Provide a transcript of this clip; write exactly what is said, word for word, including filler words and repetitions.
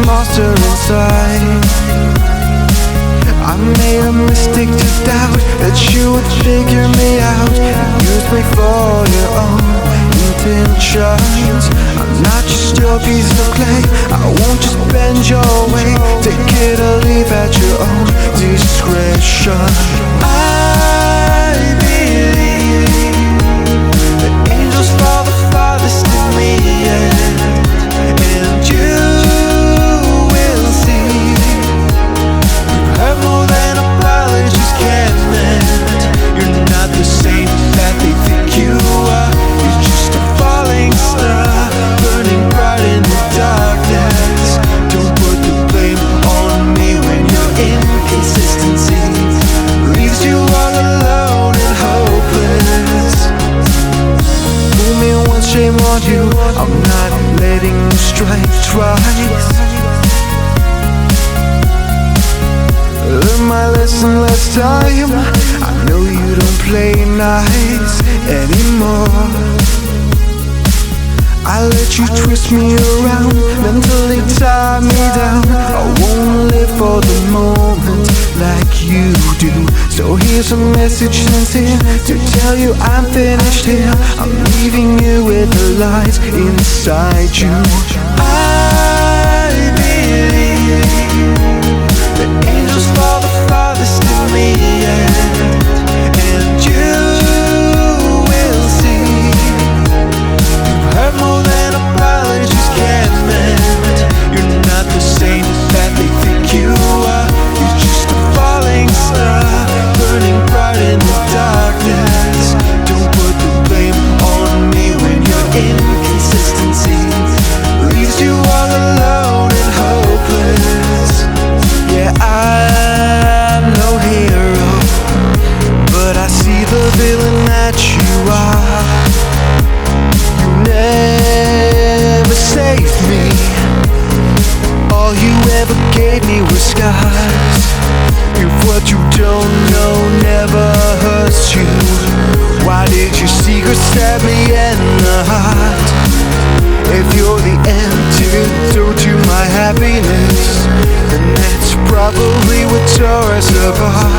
monster inside. I made a mistake to doubt that you would figure me out and use me for your own intentions. I'm not just your piece of clay. I won't just bend your way. Take it or leave at your own discretion. I believe that angels fall the farthest in me, yeah. And you will see you've heard more than apologies can mend. You're not the saint that they think you are. You're just a falling star, burning bright in the darkness. Don't put the blame on me when your inconsistency leaves you all alone and hopeless. Fool me once, shame on you. I'm not letting you strike twice. Learn my lesson last time. I know you don't play nice anymore. I let you twist me around, mentally tie me down. I won't live for the moment like you do. So here's a message sincere to tell you I'm finished here. I'm leaving you with the lies inside you. I believe that angels fall the farthest in me, yeah. And you will see you've heard more than apologies can mend. You're not the saint that they think you are. You're just a falling star, burning bright in the darkness. Don't put the blame on me when your inconsistency leaves you all alone and hopeless. Yeah, I'm no hero, but I see the villain that you are. You never saved me. All you ever gave me was scars. If what you don't know never hurts you, why did your secret stab me in the heart? If you're the antidote to my happiness, then that's probably what tore us apart.